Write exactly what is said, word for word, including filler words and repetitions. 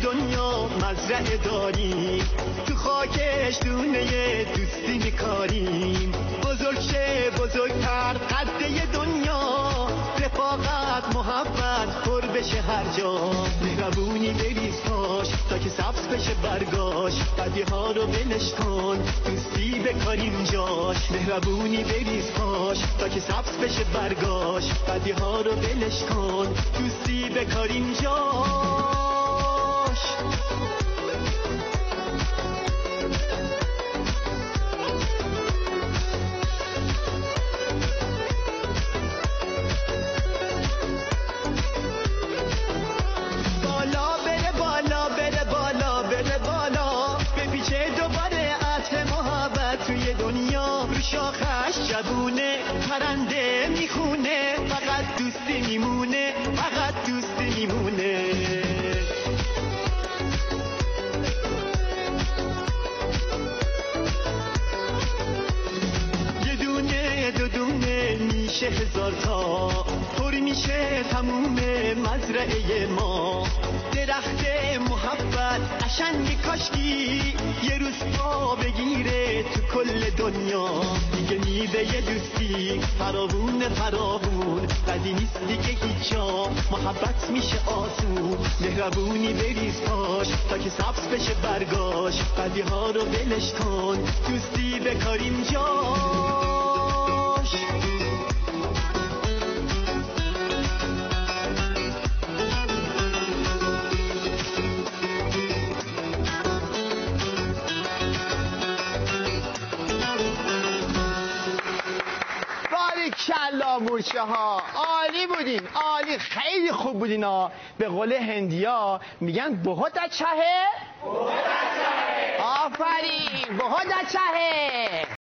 دنیا مزرعه داریم، تو خاکش دونه دوستی میکاریم. بزرگ شه بزرگتر قده دنیا، رفاقت محبت پر بشه هر جا. مهربونی بریز پاش تا که سبز بشه برگاش، بدی ها رو ولش کن دوستی بکاریم جاش. مهربونی بریز پاش تا که سبز بشه برگاش، بدی ها رو ولش کن دوستی بکاریم جاش. شاخش جوونه پرنده میخونه، فقط دوستی میمونه، فقط دوستی میمونه. یه دونه دو دونه میشه هزار تا، پر میشه تموم مزرعه ما. درخت محبت قشنگ کاشکی یه روز پا بگیره تو کل دنیا. دیگه میوه دوستی فراوون فراوون، بدی نیست دیگه هیچ جا، محبت میشه آسون. مهربونی بریز پاش تا که سبز بشه برگاش، بدی ها رو ولش کن دوستی بکاریم جاش. کلا مورچه ها عالی بودین، عالی، خیلی خوب بودین ها. به قول هندیا میگن بهت اچھا ہے، آفرین، بهت اچھا ہے.